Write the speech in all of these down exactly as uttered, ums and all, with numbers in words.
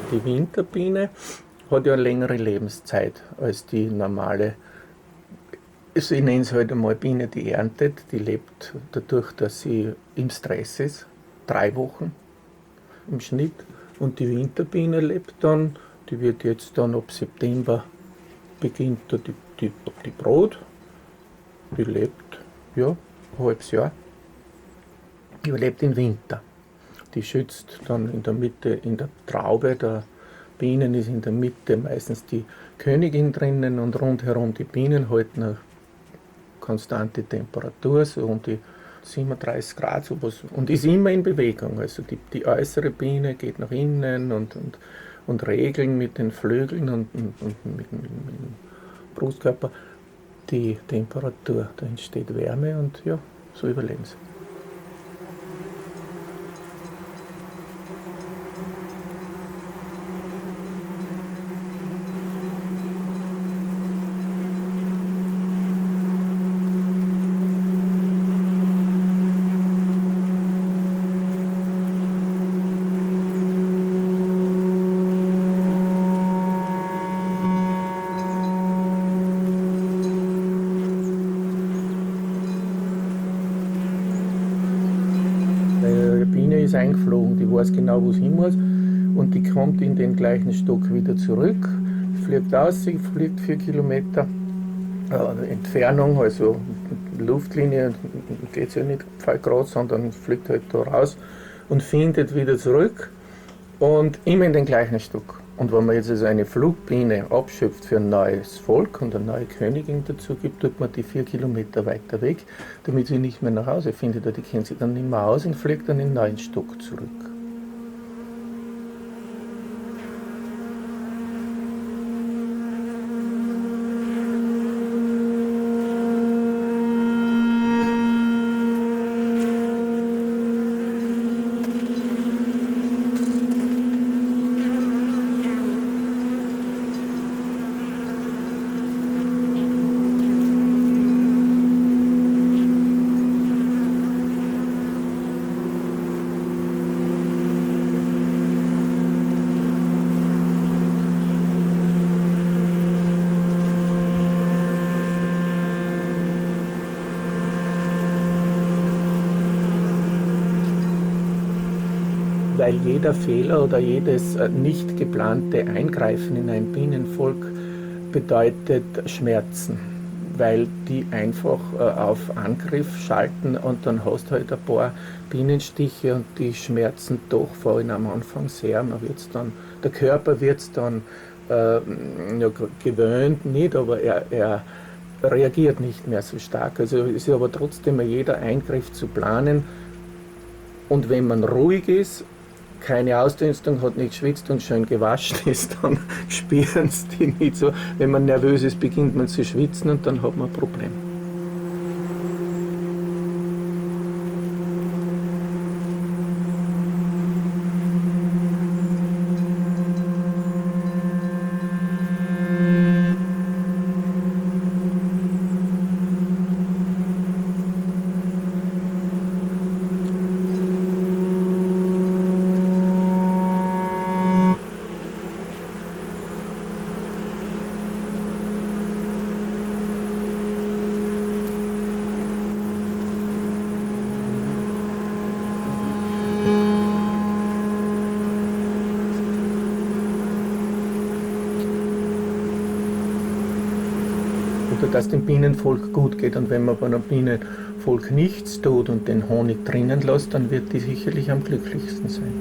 Die Winterbiene hat ja eine längere Lebenszeit als die normale. Also ich nenne es halt einmal Biene, die erntet. Die lebt dadurch, dass sie im Stress ist, drei Wochen im Schnitt. Und die Winterbiene lebt dann, die wird jetzt dann ab September beginnt da die, die, die Brut. Die lebt, ja, ein halbes Jahr. Die überlebt im Winter. Die schützt dann in der Mitte, in der Traube der Bienen ist in der Mitte meistens die Königin drinnen und rundherum die Bienen halten eine konstante Temperatur, so um die siebenunddreißig Grad sowas, und ist immer in Bewegung. Also die, die äußere Biene geht nach innen und, und, und regeln mit den Flügeln und, und, und mit, mit, mit dem Brustkörper die Temperatur. Da entsteht Wärme und ja, so überleben sie. Ist eingeflogen, die weiß genau, wo sie hin muss und die kommt in den gleichen Stock wieder zurück, fliegt aus, sie fliegt vier Kilometer äh, Entfernung, also Luftlinie geht es ja nicht gerade, sondern fliegt halt da raus und findet wieder zurück und immer in den gleichen Stock. Und wenn man jetzt also eine Flugbiene abschöpft für ein neues Volk und eine neue Königin dazu gibt, tut man die vier Kilometer weiter weg, damit sie nicht mehr nach Hause findet. Die kennt sie dann nicht mehr aus und fliegt dann in den neuen Stock zurück. Weil jeder Fehler oder jedes nicht geplante Eingreifen in ein Bienenvolk bedeutet Schmerzen, weil die einfach auf Angriff schalten und dann hast du halt ein paar Bienenstiche und die schmerzen doch, vor allem am Anfang sehr. Man wird's dann, der Körper wird es dann äh, ja, gewöhnt, nicht, aber er, er reagiert nicht mehr so stark. Also ist aber trotzdem jeder Eingriff zu planen. Und wenn man ruhig ist, keine Ausdünstung hat, nicht schwitzt und schön gewaschen ist, dann spüren es die nicht so. Wenn man nervös ist, beginnt man zu schwitzen und dann hat man ein Problem. Dass dem Bienenvolk gut geht, und wenn man bei einem Bienenvolk nichts tut und den Honig drinnen lässt, dann wird die sicherlich am glücklichsten sein.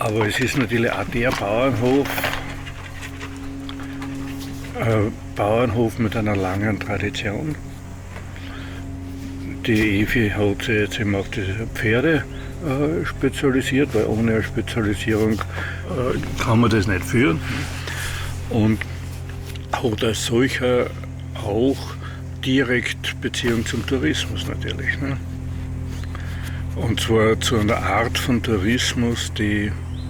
Aber es ist natürlich auch der Bauernhof, ein Bauernhof mit einer langen Tradition. Die Evi hat sich jetzt eben auf die Pferde äh, spezialisiert, weil ohne eine Spezialisierung äh, kann man das nicht führen. Und hat als solcher auch direkt Beziehung zum Tourismus natürlich. Ne? Und zwar zu einer Art von Tourismus, die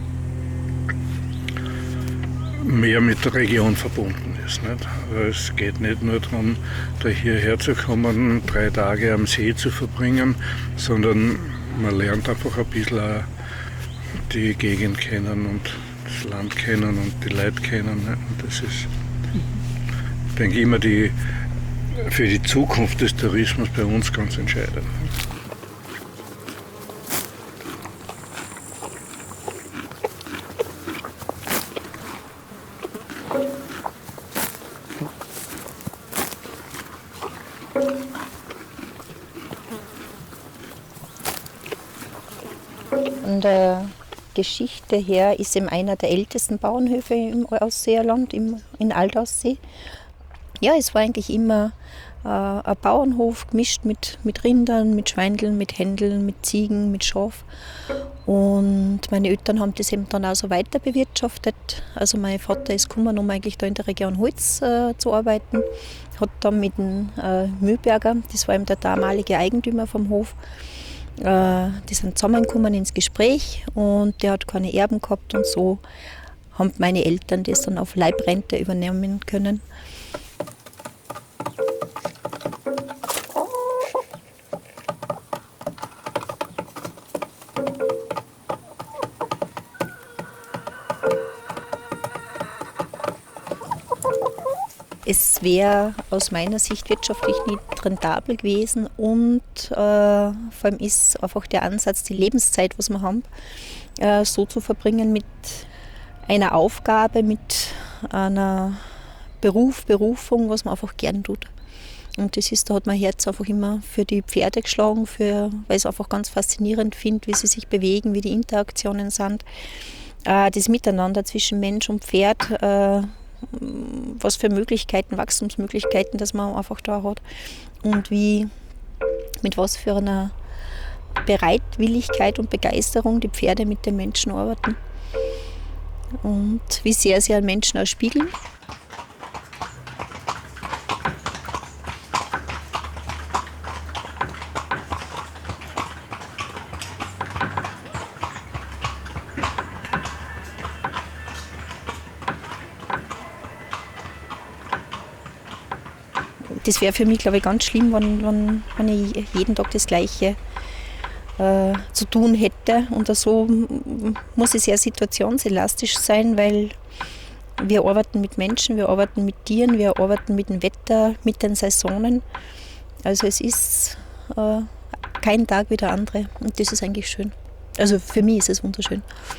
mehr mit der Region verbunden ist. Nicht? Also es geht nicht nur darum, da hierher zu kommen, drei Tage am See zu verbringen, sondern man lernt einfach ein bisschen auch die Gegend kennen und das Land kennen und die Leute kennen. Nicht? Und das ist, denke ich, immer die, für die Zukunft des Tourismus bei uns ganz entscheidend. Von der Geschichte her ist eben einer der ältesten Bauernhöfe im Ausseerland, im, in Altaussee. Ja, es war eigentlich immer äh, ein Bauernhof gemischt mit, mit Rindern, mit Schweindeln, mit Händeln, mit Ziegen, mit Schaf. Und meine Eltern haben das eben dann auch so weiter bewirtschaftet. Also mein Vater ist gekommen, um eigentlich da in der Region Holz äh, zu arbeiten. Hat dann mit dem äh, Mühlberger, das war eben der damalige Eigentümer vom Hof, äh, die sind zusammengekommen ins Gespräch und der hat keine Erben gehabt und so haben meine Eltern das dann auf Leibrente übernehmen können. Es wäre aus meiner Sicht wirtschaftlich nicht rentabel gewesen und äh, vor allem ist einfach der Ansatz, die Lebenszeit, was wir haben, äh, so zu verbringen mit einer Aufgabe, mit einer Beruf, Berufung, was man einfach gern tut. Und das ist, da hat mein Herz einfach immer für die Pferde geschlagen, für, weil ich es einfach ganz faszinierend finde, wie sie sich bewegen, wie die Interaktionen sind. Äh, das Miteinander zwischen Mensch und Pferd, äh, was für Möglichkeiten, Wachstumsmöglichkeiten, dass man einfach da hat und wie, mit was für einer Bereitwilligkeit und Begeisterung die Pferde mit den Menschen arbeiten und wie sehr sie einen Menschen auch spiegeln. Das wäre für mich, glaube ich, ganz schlimm, wenn, wenn, wenn ich jeden Tag das Gleiche äh, zu tun hätte. Und so muss es sehr situationselastisch sein, weil wir arbeiten mit Menschen, wir arbeiten mit Tieren, wir arbeiten mit dem Wetter, mit den Saisonen. Also es ist äh, kein Tag wie der andere und das ist eigentlich schön. Also für mich ist es wunderschön.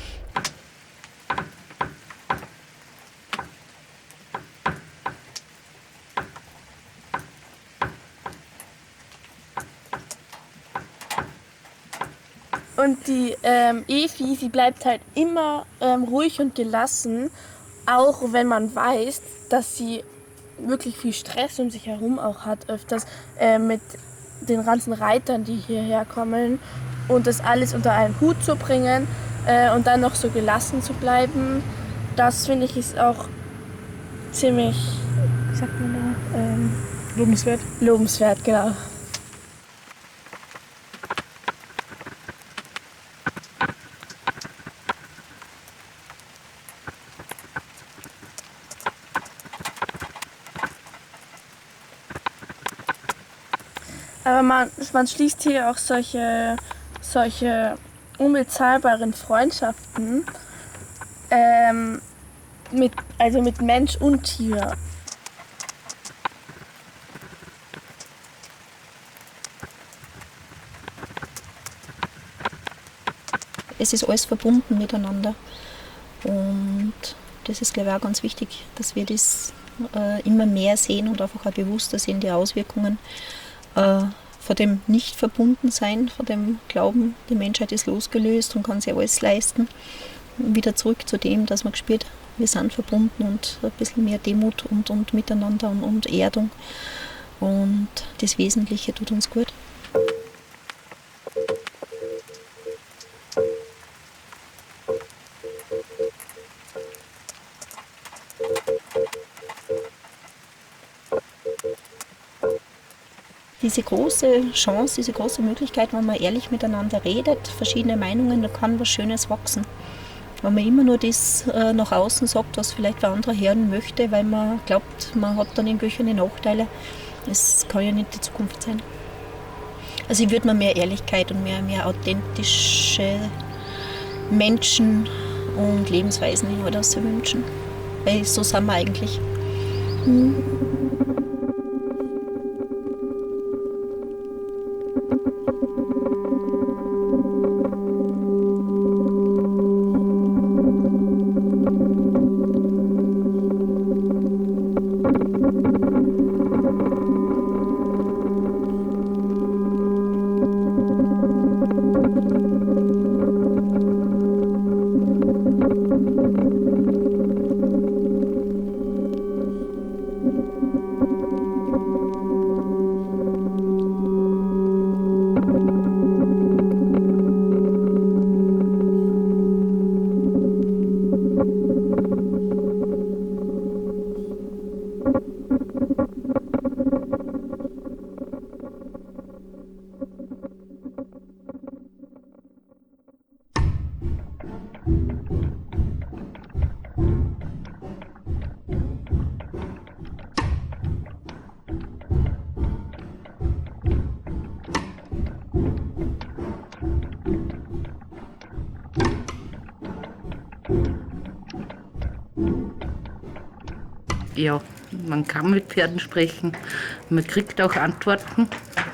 Und die ähm, Evi, sie bleibt halt immer ähm, ruhig und gelassen, auch wenn man weiß, dass sie wirklich viel Stress um sich herum auch hat, öfters äh, mit den ganzen Reitern, die hierher kommen und das alles unter einen Hut zu bringen äh, und dann noch so gelassen zu bleiben, das finde ich ist auch ziemlich, wie sagt man da, ähm, Lobenswert. lobenswert, genau. Aber man, man schließt hier auch solche, solche unbezahlbaren Freundschaften ähm, mit, also mit Mensch und Tier. Es ist alles verbunden miteinander und das ist, glaube ich, auch ganz wichtig, dass wir das äh, immer mehr sehen und einfach auch bewusster sehen, die Auswirkungen äh, von dem Nicht-Verbundensein, von dem Glauben, die Menschheit ist losgelöst und kann sich alles leisten. wieder zurück zu dem, dass man gespürt, wir sind verbunden und ein bisschen mehr Demut und, und Miteinander und, und Erdung. Und das Wesentliche tut uns gut. Diese große Chance, diese große Möglichkeit, wenn man ehrlich miteinander redet, verschiedene Meinungen, da kann was Schönes wachsen. Wenn man immer nur das äh, nach außen sagt, was vielleicht der andere hören möchte, weil man glaubt, man hat dann irgendwelche Nachteile, das kann ja nicht die Zukunft sein. Also ich würde mir mehr Ehrlichkeit und mehr, mehr authentische Menschen und Lebensweisen in alles wünschen. Weil so sind wir eigentlich. Hm. Ja, man kann mit Pferden sprechen, man kriegt auch Antworten.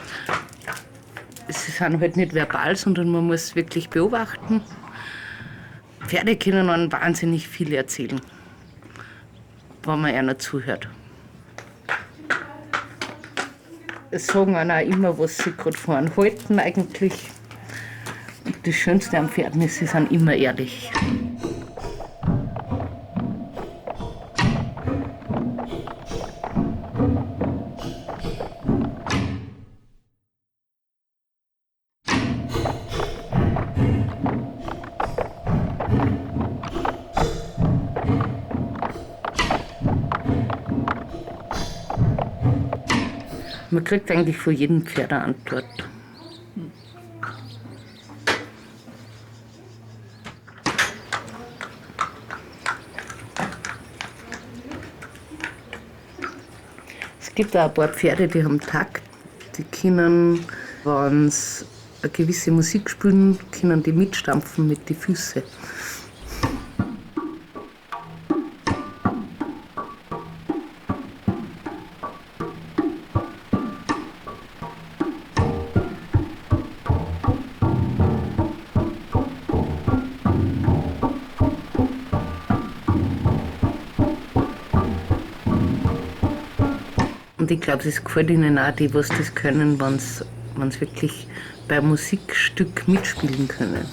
Sie sind halt nicht verbal, sondern man muss wirklich beobachten. Pferde können einem wahnsinnig viel erzählen, wenn man einer zuhört. Es sagen einem auch immer, was sie gerade vorne halten eigentlich. Und das Schönste am Pferden ist, sie sind immer ehrlich. Man kriegt eigentlich von jedem Pferd eine Antwort. Es gibt auch ein paar Pferde, die haben Takt. Die können, wenn sie eine gewisse Musik spielen, können die mitstampfen mit den Füßen. Und ich glaube, es gefällt ihnen auch, die, was das können, wenn sie wirklich beim Musikstück mitspielen können.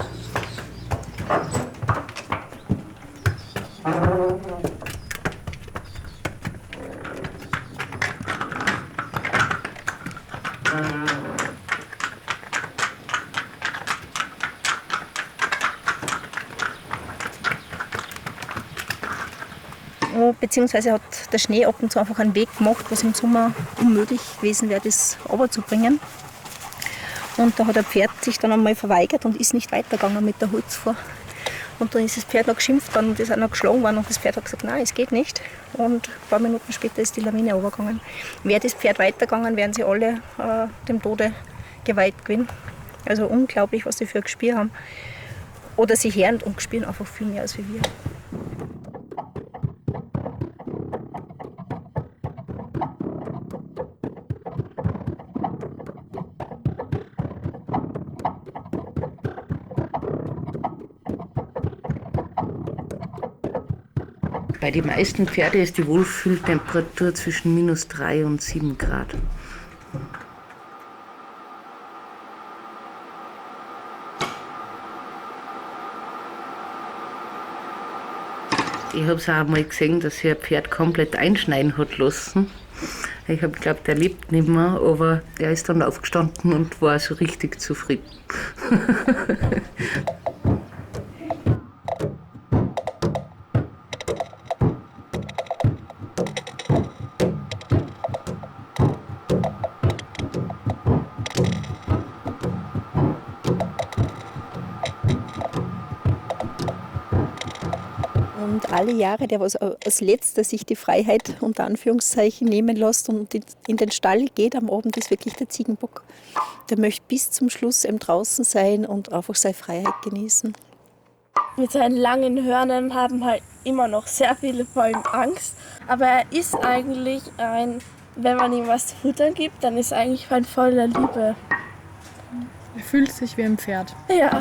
Beziehungsweise hat der Schnee ab und zu einfach einen Weg gemacht, was im Sommer unmöglich gewesen wäre, das runterzubringen. Und da hat ein Pferd sich dann einmal verweigert und ist nicht weitergegangen mit der Holzfuhr. Und dann ist das Pferd noch geschimpft worden und ist auch noch geschlagen worden und das Pferd hat gesagt, nein, es geht nicht. Und ein paar Minuten später ist die Lawine runtergegangen. Wäre das Pferd weitergegangen, wären sie alle äh, dem Tode geweiht gewesen. Also unglaublich, was sie für ein Gespür haben. Oder sie hören und spüren einfach viel mehr als wir. Bei den meisten Pferden ist die Wohlfühltemperatur zwischen minus drei und sieben Grad. Ich habe es auch mal gesehen, dass sich ein Pferd komplett einschneiden hat lassen. Ich habe geglaubt, der lebt nicht mehr, aber er ist dann aufgestanden und war so richtig zufrieden. Und alle Jahre, der was als letzter sich die Freiheit unter Anführungszeichen nehmen lässt und in den Stall geht am Abend, ist wirklich der Ziegenbock. Der möchte bis zum Schluss eben draußen sein und einfach seine Freiheit genießen. Mit seinen langen Hörnern haben halt immer noch sehr viele vor ihm Angst. Aber er ist eigentlich ein, wenn man ihm was zu futtern gibt, dann ist er eigentlich ein voller Liebe. Er fühlt sich wie ein Pferd. Ja.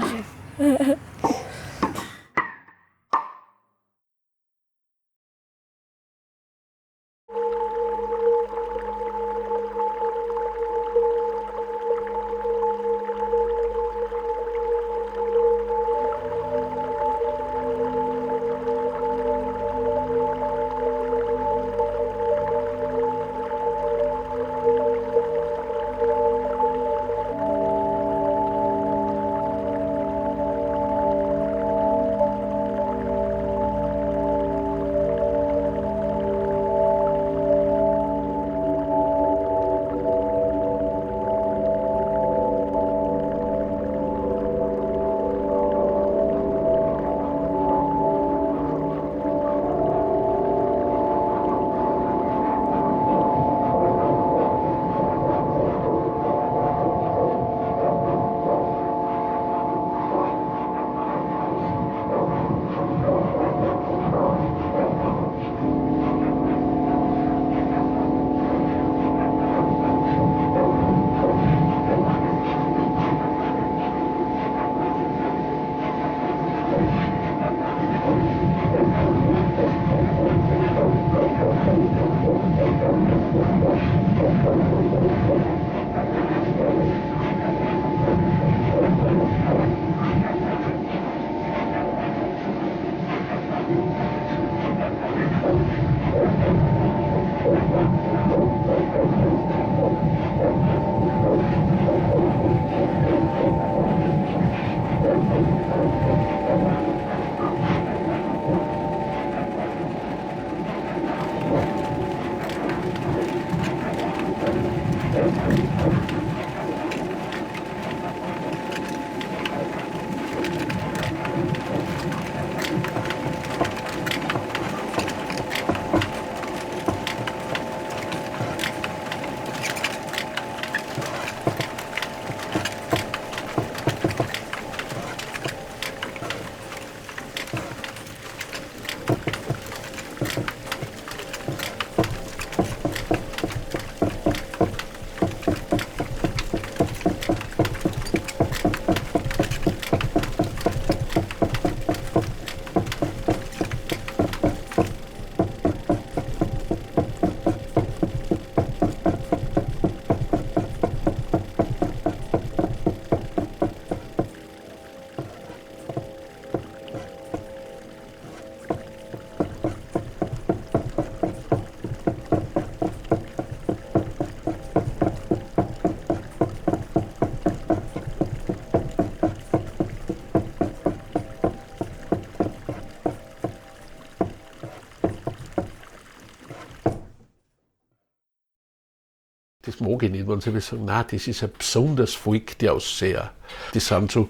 Das mag ich nicht, wenn sie sagen, nein, das ist ein besonders Volk, die Ausseher. Die sind so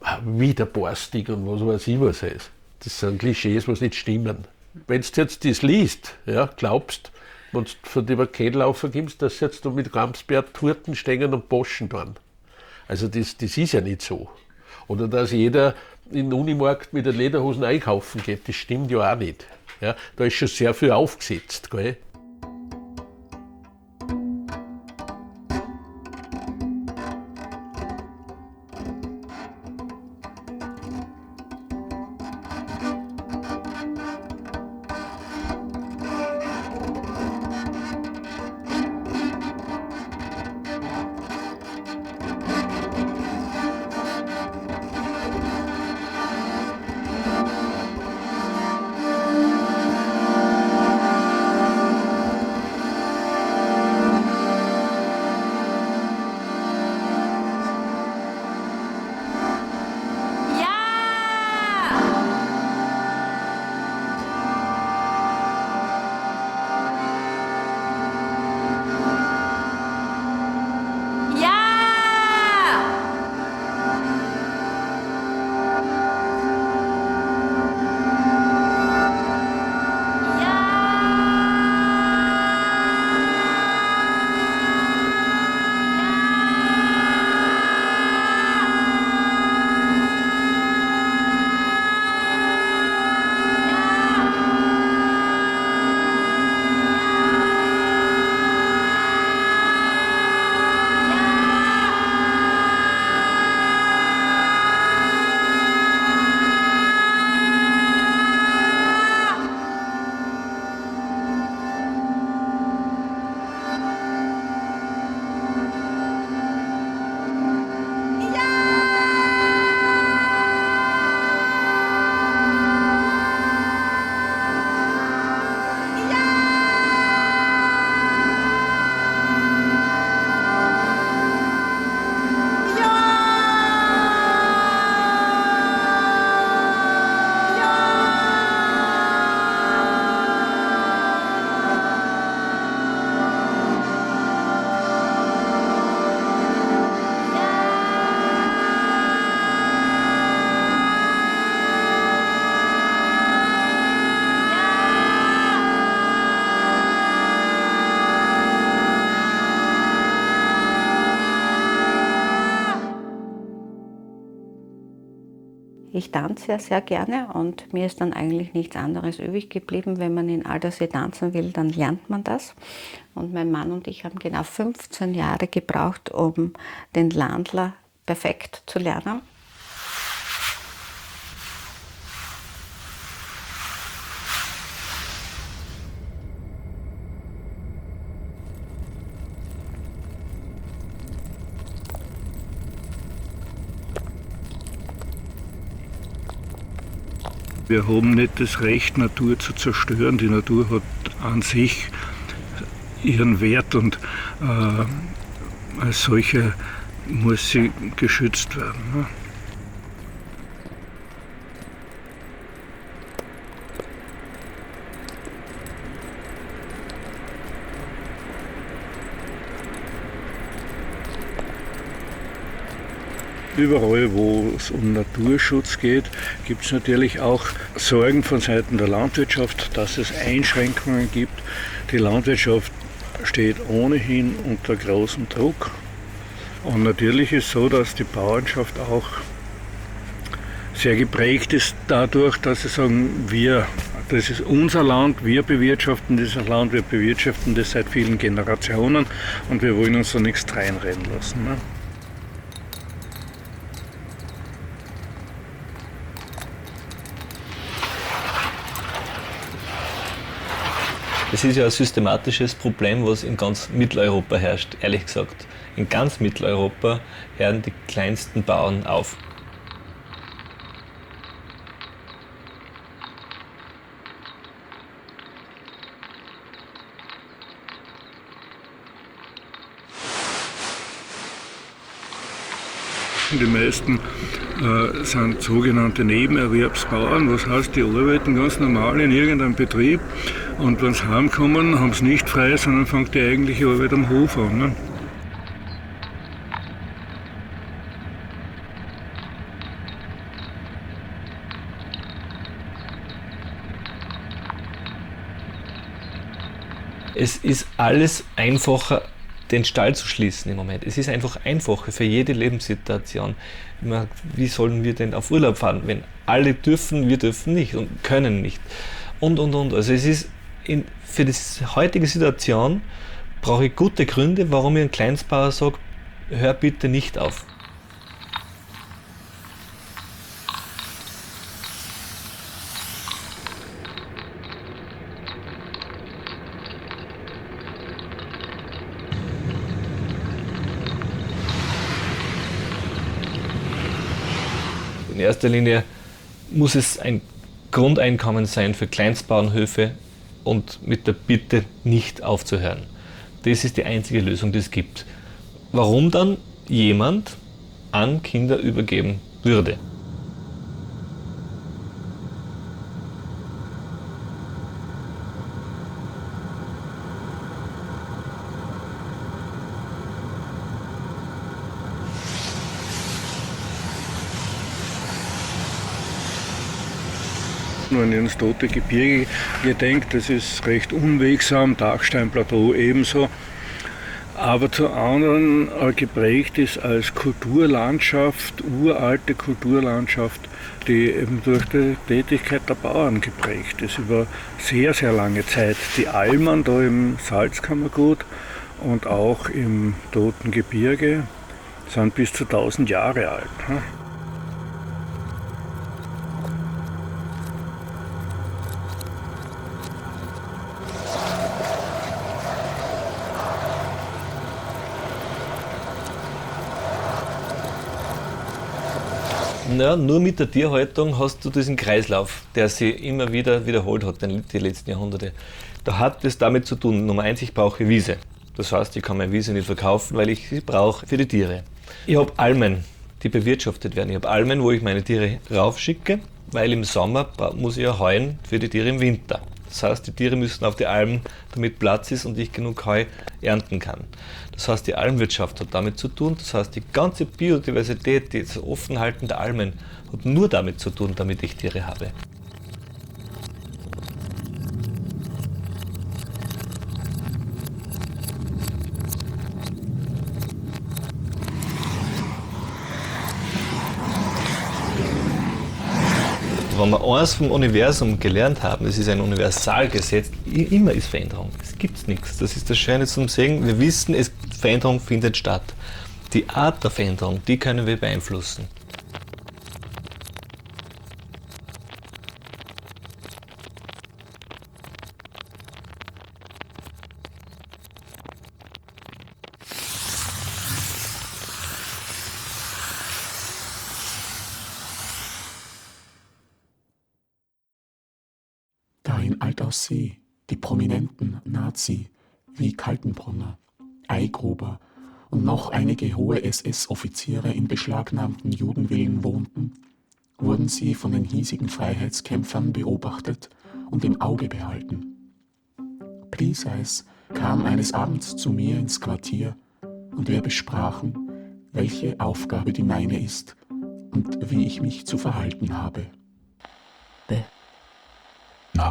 widerborstig und was weiß ich was heißt. Das sind Klischees, was nicht stimmen. Wenn du jetzt das liest, ja, glaubst, wenn du von dem Kädelaufer gibst, dass jetzt da mit Ramsberg Torten stehen und Boschen tun. Also das, das ist ja nicht so. Oder dass jeder in den Unimarkt mit den Lederhosen einkaufen geht, das stimmt ja auch nicht. Ja, da ist schon sehr viel aufgesetzt. Gell? Ich tanze ja sehr gerne und mir ist dann eigentlich nichts anderes übrig geblieben. Wenn man in Aldersee tanzen will, dann lernt man das. Und mein Mann und ich haben genau fünfzehn Jahre gebraucht, um den Landler perfekt zu lernen. Wir haben nicht das Recht, Natur zu zerstören. Die Natur hat an sich ihren Wert und äh, als solche muss sie geschützt werden. Ne? Überall, wo es um Naturschutz geht, gibt es natürlich auch Sorgen von Seiten der Landwirtschaft, dass es Einschränkungen gibt. Die Landwirtschaft steht ohnehin unter großem Druck. Und natürlich ist es so, dass die Bauernschaft auch sehr geprägt ist dadurch, dass sie sagen, wir, das ist unser Land, wir bewirtschaften dieses Land, wir bewirtschaften das seit vielen Generationen und wir wollen uns da nichts reinreden lassen. Ne? Es ist ja ein systematisches Problem, was in ganz Mitteleuropa herrscht, ehrlich gesagt. In ganz Mitteleuropa hören die kleinsten Bauern auf. Die meisten äh, sind sogenannte Nebenerwerbsbauern, was heißt, die arbeiten ganz normal in irgendeinem Betrieb und wenn sie heimkommen, haben sie nicht frei, sondern fängt die eigentliche Arbeit am Hof an. Ne? Es ist alles einfacher, den Stall zu schließen im Moment. Es ist einfach einfacher für jede Lebenssituation. Wie sollen wir denn auf Urlaub fahren, wenn alle dürfen, wir dürfen nicht und können nicht. Und, und, und. Also es ist in, für die heutige Situation brauche ich gute Gründe, warum ich einem Kleinstbauer sage, hör bitte nicht auf. In erster Linie muss es ein Grundeinkommen sein für Kleinstbauernhöfe und mit der Bitte nicht aufzuhören. Das ist die einzige Lösung, die es gibt. Warum dann jemand an Kinder übergeben würde? Wenn ich ans Tote Gebirge gedenkt, das ist recht unwegsam, Dachsteinplateau ebenso, aber zu anderen äh, geprägt ist als Kulturlandschaft, uralte Kulturlandschaft, die eben durch die Tätigkeit der Bauern geprägt ist, über sehr, sehr lange Zeit. Die Almen da im Salzkammergut und auch im Toten Gebirge sind bis zu tausend Jahre alt. Ne? Ja, nur mit der Tierhaltung hast du diesen Kreislauf, der sich immer wieder wiederholt hat, die letzten Jahrhunderte. Da hat es damit zu tun, Nummer eins, ich brauche Wiese. Das heißt, ich kann meine Wiese nicht verkaufen, weil ich sie brauche für die Tiere. Ich habe Almen, die bewirtschaftet werden. Ich habe Almen, wo ich meine Tiere raufschicke, weil im Sommer muss ich ja heuen für die Tiere im Winter. Das heißt, die Tiere müssen auf die Almen, damit Platz ist und ich genug Heu ernten kann. Das heißt, die Almwirtschaft hat damit zu tun. Das heißt, die ganze Biodiversität, das Offenhalten der Almen, hat nur damit zu tun, damit ich Tiere habe. wenn wir eins vom Universum gelernt haben, es ist ein Universalgesetz, immer ist Veränderung. Es gibt nichts. Das ist das Schöne zum Sehen. Wir wissen, es, Veränderung findet statt. Die Art der Veränderung, die können wir beeinflussen. Da in Altaussee die prominenten Nazi wie Kaltenbrunner, Eigruber und noch einige hohe S S-Offiziere in beschlagnahmten Judenvillen wohnten, wurden sie von den hiesigen Freiheitskämpfern beobachtet und im Auge behalten. Plieseis kam eines Abends zu mir ins Quartier und wir besprachen, welche Aufgabe die meine ist und wie ich mich zu verhalten habe. Be. Na.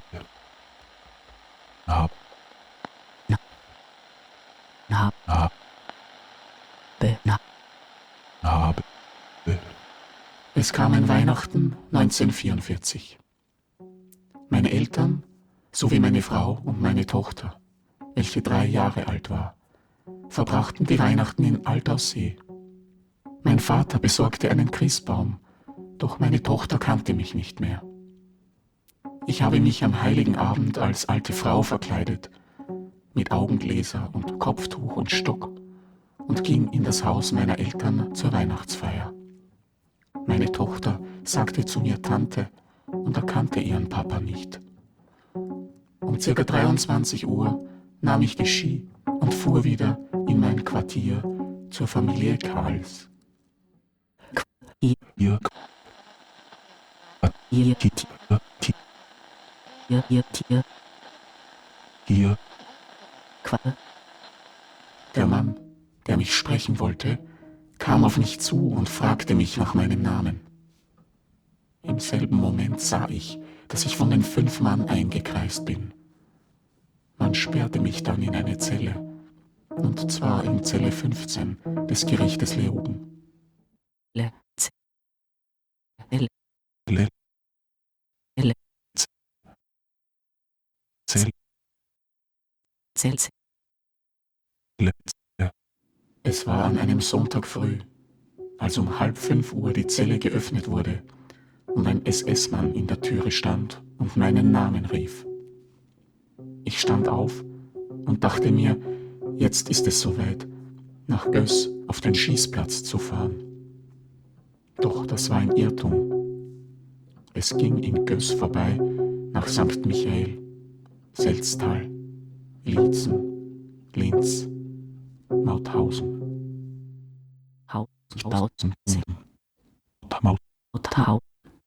Na. Na. Na. Na. Be. Na. Na. Be. Es kam ein Weihnachten neunzehnhundertvierundvierzig. Meine Eltern sowie meine Frau und meine Tochter, welche drei Jahre alt war, verbrachten die Weihnachten in Altaussee. Mein Vater besorgte einen Christbaum, doch meine Tochter kannte mich nicht mehr. Ich habe mich am heiligen Abend als alte Frau verkleidet, mit Augengläser und Kopftuch und Stock, und ging in das Haus meiner Eltern zur Weihnachtsfeier. Meine Tochter sagte zu mir Tante und erkannte ihren Papa nicht. Um circa dreiundzwanzig Uhr nahm ich die Ski und fuhr wieder in mein Quartier zur Familie Karls. Hier. Hier. Hier. Hier, hier, hier. Hier. Qua. Der Mann, der mich sprechen wollte, kam auf mich zu und fragte mich nach meinem Namen. Im selben Moment sah ich, dass ich von den fünf Mann eingekreist bin. Man sperrte mich dann in eine Zelle, und zwar in Zelle fünfzehn des Gerichtes Leoben. Le. Z. Le. Le. Le. Zell. Zell. Le. Es war an einem Sonntag früh, als um halb fünf Uhr die Zelle geöffnet wurde und ein S S-Mann in der Türe stand und meinen Namen rief. Ich stand auf und dachte mir, jetzt ist es soweit, nach Göß auf den Schießplatz zu fahren. Doch das war ein Irrtum. Es ging in Göß vorbei nach Sankt Michael, Selztal, Liezen, Linz, Mauthausen. Bautzen. Maut. Tau.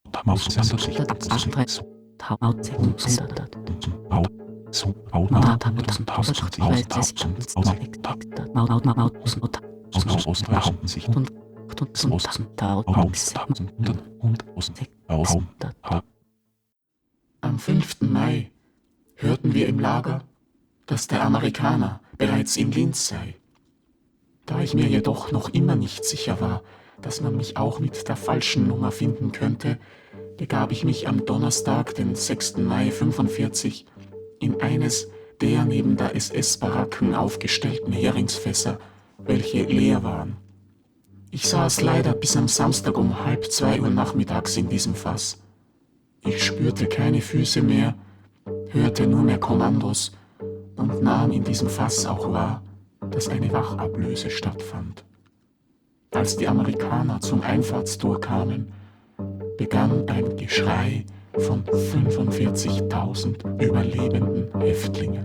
Am fünften Mai hörten wir im Lager, dass der Amerikaner bereits in Linz sei. Da ich mir jedoch noch immer nicht sicher war, dass man mich auch mit der falschen Nummer finden könnte, begab ich mich am Donnerstag, den sechsten Mai fünfundvierzig, in eines der neben der S S-Baracken aufgestellten Heringsfässer, welche leer waren. Ich saß leider bis am Samstag um halb zwei Uhr nachmittags in diesem Fass. Ich spürte keine Füße mehr, hörte nur mehr Kommandos und nahm in diesem Fass auch wahr, dass eine Wachablöse stattfand. Als die Amerikaner zum Einfahrtstor kamen, begann ein Geschrei von fünfundvierzigtausend überlebenden Häftlingen.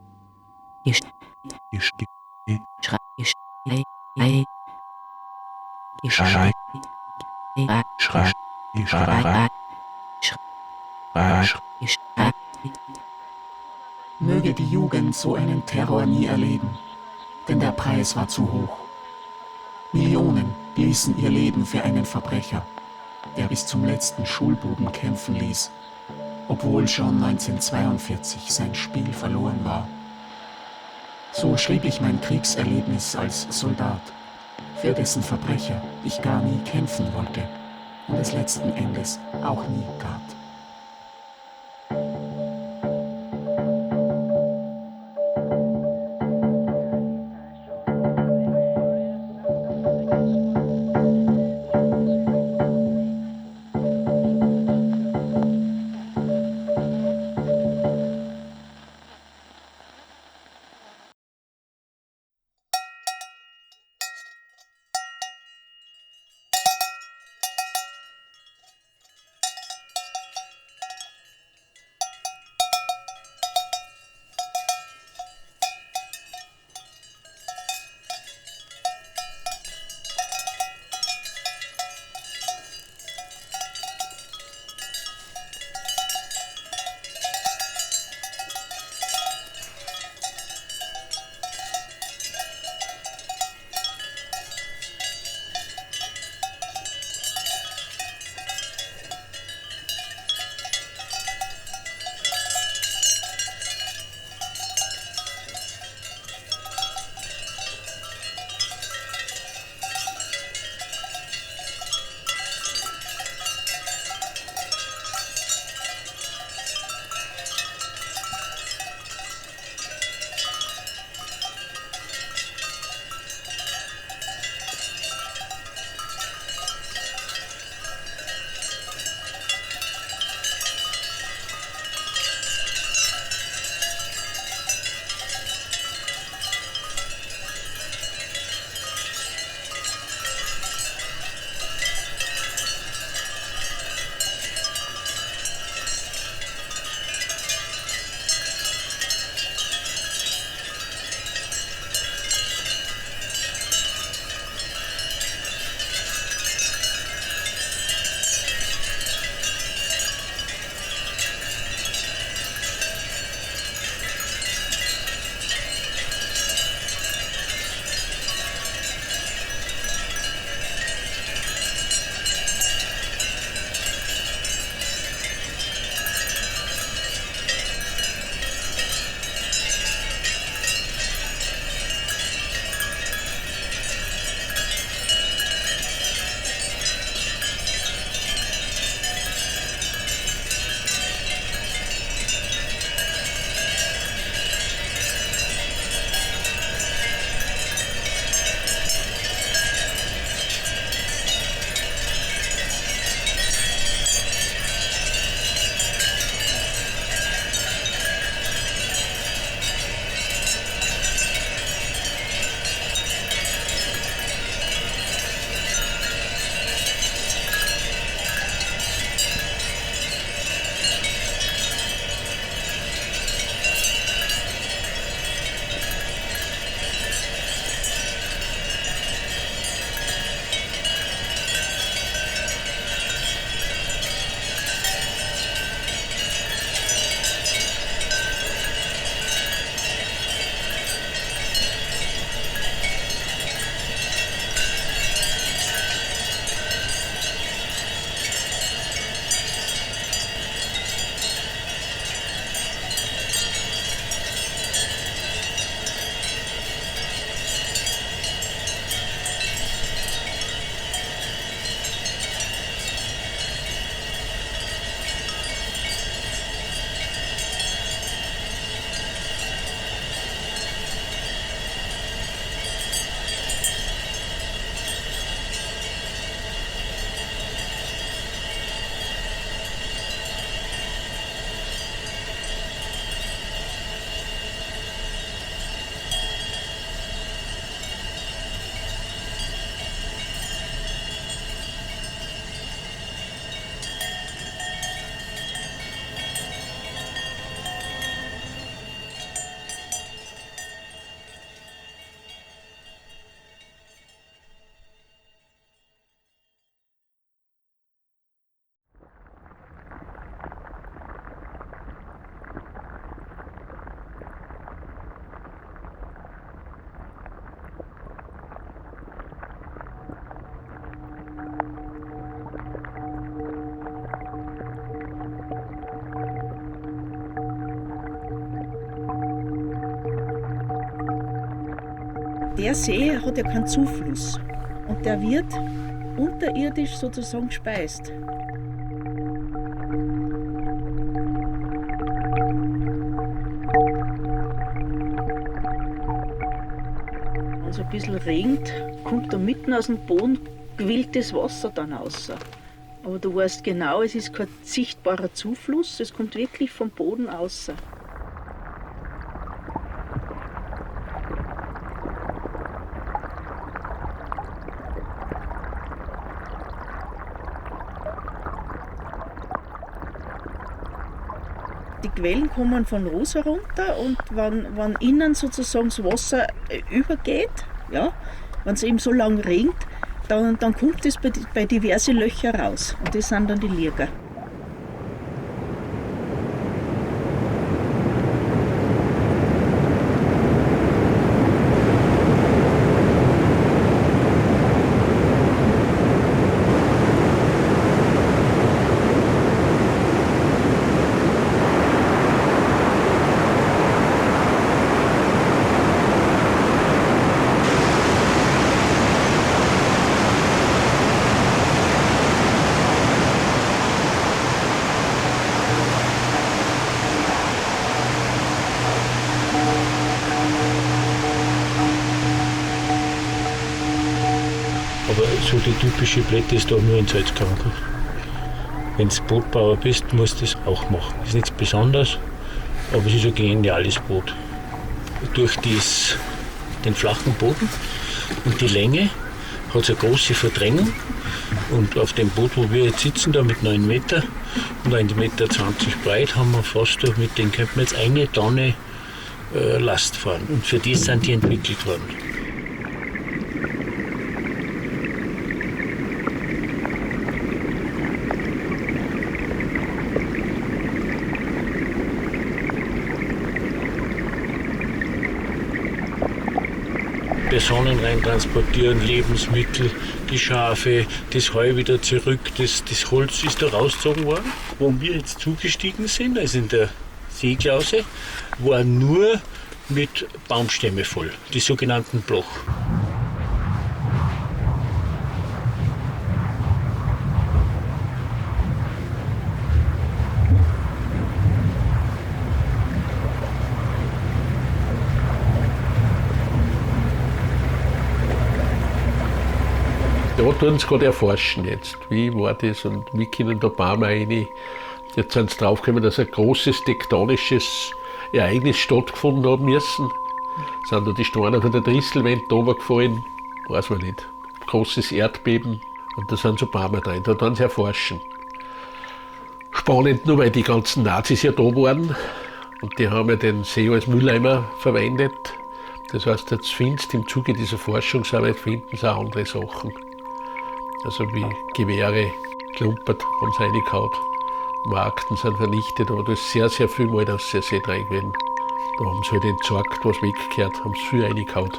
Möge die Jugend so einen Terror nie erleben, denn der Preis war zu hoch. Millionen ließen ihr Leben für einen Verbrecher, der bis zum letzten Schulbuben kämpfen ließ, obwohl schon neunzehnhundertzweiundvierzig sein Spiel verloren war. So schrieb ich mein Kriegserlebnis als Soldat, für dessen Verbrecher ich gar nie kämpfen wollte und es letzten Endes auch nie tat. Der See hat ja keinen Zufluss und der wird unterirdisch sozusagen gespeist. Wenn es ein bisschen regnet, kommt da mitten aus dem Boden gewilltes Wasser dann raus. Aber du weißt genau, es ist kein sichtbarer Zufluss, es kommt wirklich vom Boden raus. Die Quellen kommen von Rosa runter und wenn, wenn innen sozusagen das Wasser übergeht, ja, wenn es eben so lang regnet, dann, dann kommt es bei, bei diverse Löcher raus und das sind dann die Lieger. Aber so die typische Plätte ist da nur in Salzkammergut. Wenn du Bootbauer bist, musst du das auch machen. Das ist nichts Besonderes, aber es ist ein geniales Boot. Durch dies, den flachen Boden und die Länge hat es eine große Verdrängung. Und auf dem Boot, wo wir jetzt sitzen, da mit neun Meter und ein Meter zwanzig breit, haben wir fast, mit denen könnte man jetzt eine Tonne äh, Last fahren. Und für das sind die entwickelt worden. Personen rein transportieren, Lebensmittel, die Schafe, das Heu wieder zurück, das, das Holz ist da rausgezogen worden. Wo wir jetzt zugestiegen sind, also in der Seeklause, war nur mit Baumstämme voll, die sogenannten Bloch. Da tun sie gerade erforschen jetzt. Wie war das und wie können da Bäume rein? Jetzt sind sie draufgekommen, dass ein großes tektonisches Ereignis stattgefunden haben müssen. Sind da die Steine von der Drisselwand runtergefallen? Weiß man nicht. Großes Erdbeben und da sind so Bäume drin. Da tun sie erforschen. Spannend nur, weil die ganzen Nazis ja da waren und die haben ja den See als Mülleimer verwendet. Das heißt, jetzt findest du im Zuge dieser Forschungsarbeit finden sie auch andere Sachen. Also wie Gewehre, Klumpert haben sie reingehauen, Markten sind vernichtet, aber da ist sehr, sehr viel mal aus der See rein gewesen. Da haben sie halt entsorgt, was weggekehrt, haben sie viel reingehauen.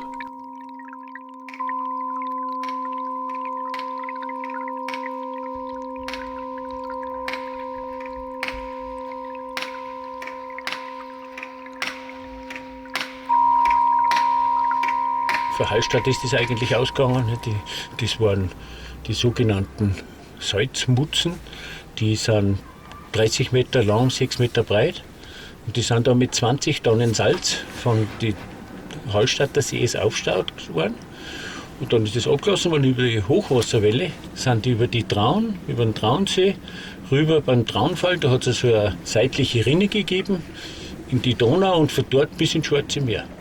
Für Hallstatt ist das eigentlich ausgegangen. Die, das waren die sogenannten Salzmutzen. Die sind dreißig Meter lang, sechs Meter breit. Und die sind da mit zwanzig Tonnen Salz von den Hallstatter Sees aufgestaut worden. Und dann ist das abgelassen worden über die Hochwasserwelle. Sind die über die Traun, über den Traunsee, rüber beim Traunfall. Da hat es so eine seitliche Rinne gegeben in die Donau und von dort bis ins Schwarze Meer.